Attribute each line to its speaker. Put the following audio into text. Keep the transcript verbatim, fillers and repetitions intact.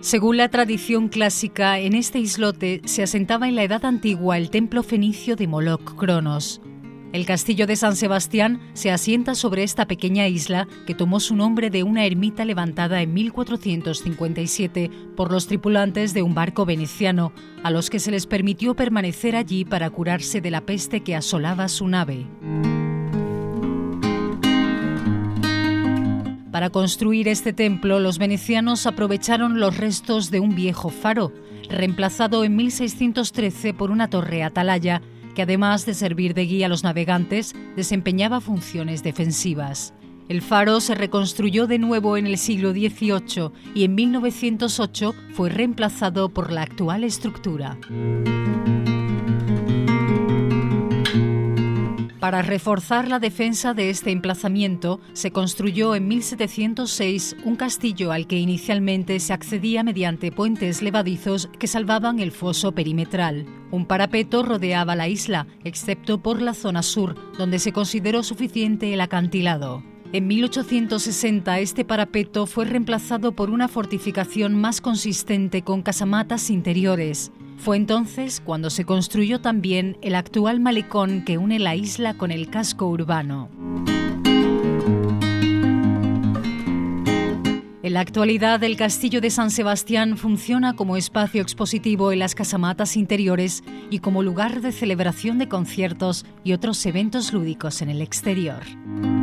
Speaker 1: Según la tradición clásica, en este islote se asentaba en la Edad Antigua el templo fenicio de Moloch Cronos. El castillo de San Sebastián se asienta sobre esta pequeña isla que tomó su nombre de una ermita levantada en mil cuatrocientos cincuenta y siete por los tripulantes de un barco veneciano, a los que se les permitió permanecer allí para curarse de la peste que asolaba su nave. Para construir este templo, los venecianos aprovecharon los restos de un viejo faro, reemplazado en mil seiscientos trece por una torre atalaya, que además de servir de guía a los navegantes, desempeñaba funciones defensivas. El faro se reconstruyó de nuevo en el siglo dieciocho y en mil novecientos ocho fue reemplazado por la actual estructura. Para reforzar la defensa de este emplazamiento, se construyó en mil setecientos seis un castillo al que inicialmente se accedía mediante puentes levadizos que salvaban el foso perimetral. Un parapeto rodeaba la isla, excepto por la zona sur, donde se consideró suficiente el acantilado. En mil ochocientos sesenta este parapeto fue reemplazado por una fortificación más consistente con casamatas interiores. Fue entonces cuando se construyó también el actual malecón que une la isla con el casco urbano. En la actualidad, el Castillo de San Sebastián funciona como espacio expositivo en las casamatas interiores y como lugar de celebración de conciertos y otros eventos lúdicos en el exterior.